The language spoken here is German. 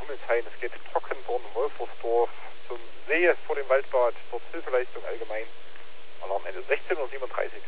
mitteilen. Es geht Trockenborn, Wolfersdorf, zum See vor dem Waldbad, dort Hilfeleistung allgemein. Alarm Ende 16:37 Uhr.